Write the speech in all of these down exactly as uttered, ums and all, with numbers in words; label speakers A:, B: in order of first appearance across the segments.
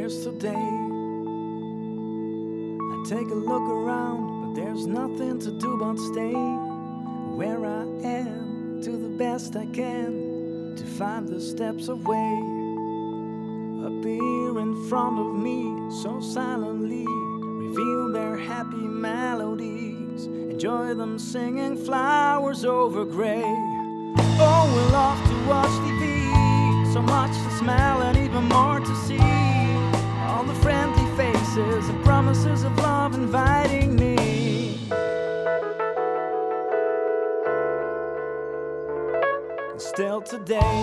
A: Here's today. I take a look around, but there's nothing to do but stay where I am, do the best I can to find the steps of way appear in front of me, so silently reveal their happy melodies, enjoy them singing flowers over gray. Oh, we love to watch T V, so much to smell and even more to see, all the friendly faces and promises of love inviting me. And still today,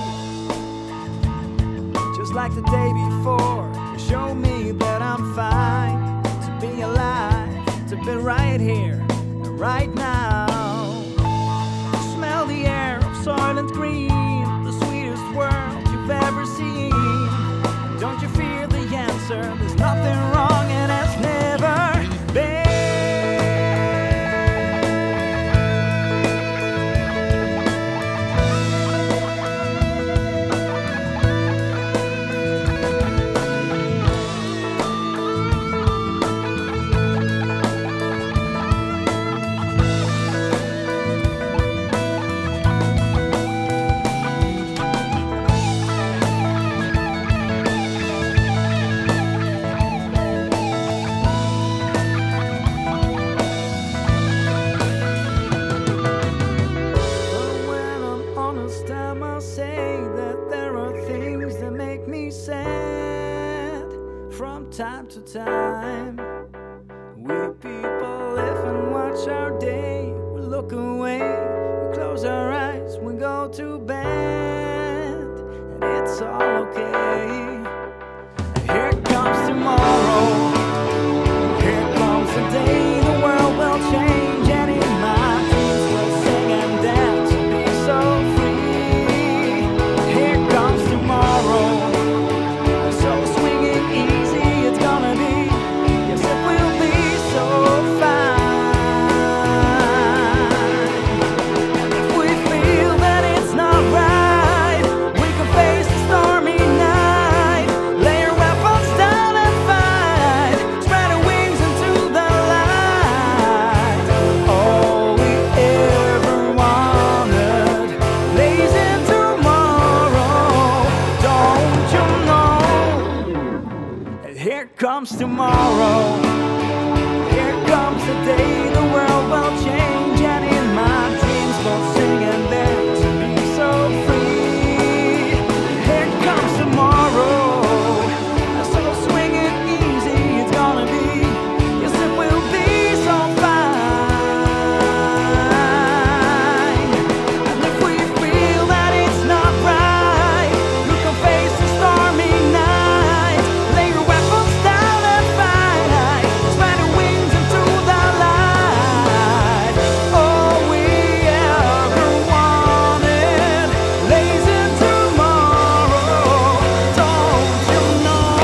A: just like the day before, you show me that I'm fine to be alive, to be right here and right now. Smell the air of Soylent Green, the sweetest world you've ever seen. And don't you fear the answer? There's nothing wrong and has never been. From time to time, we people live and watch our day. We look away, we close our eyes, we go to bed, and it's all okay. And here comes tomorrow, here comes the day the world will change, and in my dreams we'll sing and dance and be so free. Here comes tomorrow. Here comes tomorrow, here comes the day the world will change, and in my dreams we'll sing and dance and be so free. Here comes tomorrow, so swing it easy, it's gonna be, yes it will be so fine. And if we feel that it's not right, you can face the stormy night, lay your weapons down and fight, spread your wings into the light. All we ever wanted lays in tomorrow, don't you know?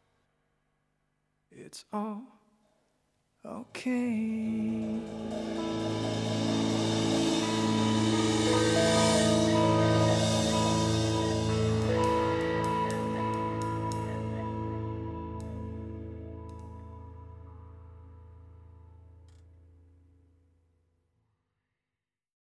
A: It's all okay.